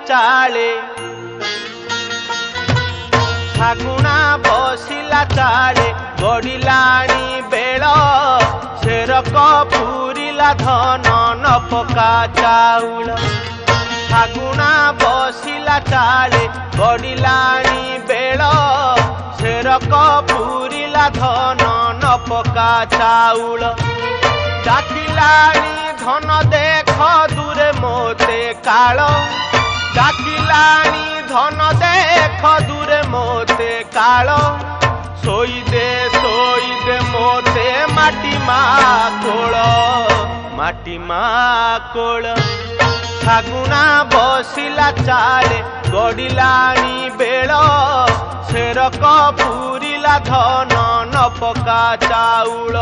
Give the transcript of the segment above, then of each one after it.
चाले फागुणा बसिला चाले गड़िलाणी बेल शेरक पूरिला धन न पका चाउल फागुणा बसिला चाले गड़िलाणी बेल शेरक पूरिला धन न पका चाउल डाकिलाणी धन देख दूरे मोते काल डाकिलाणी धन देख दूरे मोते काल सोई दे मोते माटी मा कोल फागुणा बसिला चाले गड़िलाणी बेल शेरक पूरिला धन न पका चाउल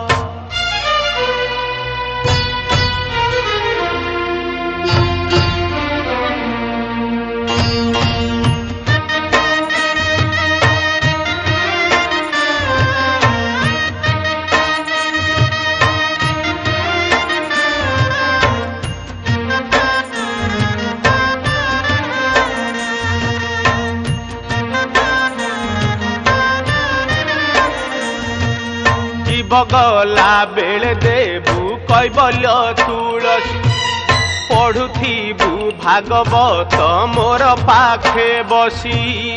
बगला बेले देबू कैबल्य तुलसी पढ़ुथिबू भागवत मोर पाखे बसी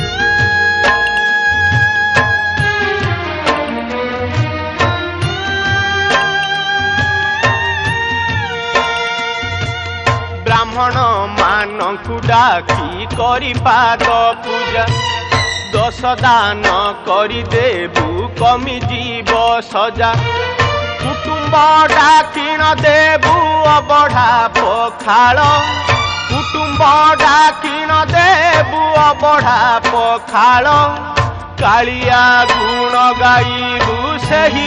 ब्राह्मण मानकु डाकी करी पाद पूजा दश दान करी देबू कमी जीव सजा कुटुंब डाकिण देबू अबढ़ा पखाल कुटुंब डाकिण देबू अबढ़ा पखाल कालिया गुण गाइबू सेही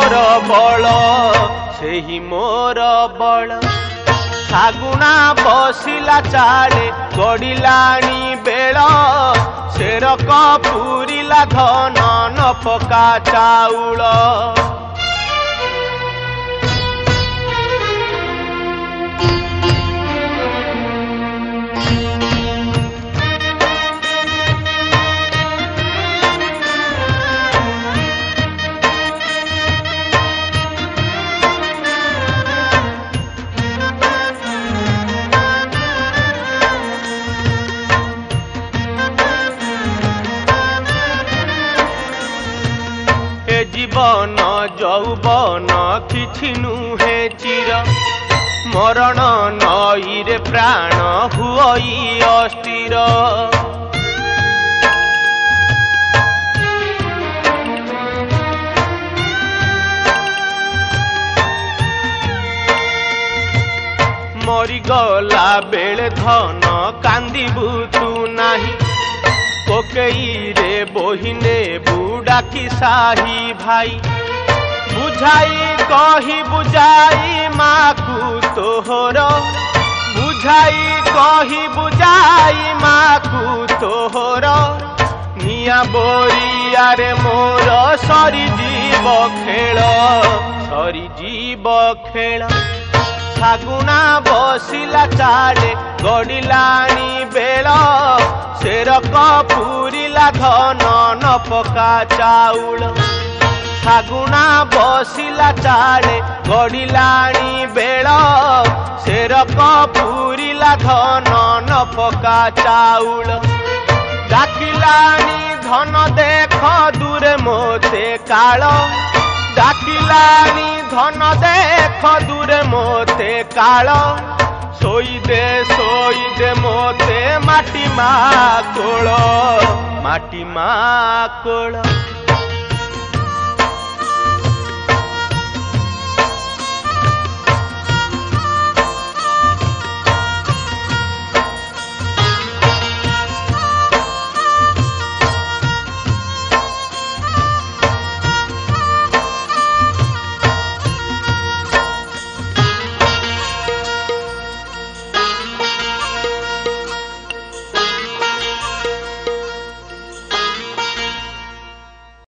मोर बल फागुणा बसिला चाले गड़िलाणी बेल शेरक पूरिला धन न पका चाउल जीवन यौवन किछि नुहे चिर मरण नईरे प्राण हुई अस्थिर मरीगला बेले धन कांदिबू तू नाही कोकेई रे बोहिने बुड़ा की साही भाई बुझाई कही बुझाई माकू तोहर बुझाई कही बुझाई माकू तोहर निया बोरिया रे मोर सरी जीव खेल फागुणा बसिला चाले गड़िलाणी बेल शेरक पूरिला धन न पका चाउल फागुणा बसिला चाले गड़िलाणी बेल शेरक पूरिला धन न पका चाउल डाकिलाणी धन देख दूरे मोते काल डाकिलाणी धन देख दूरे मोते काल सोई दे मोते माटी मा कोल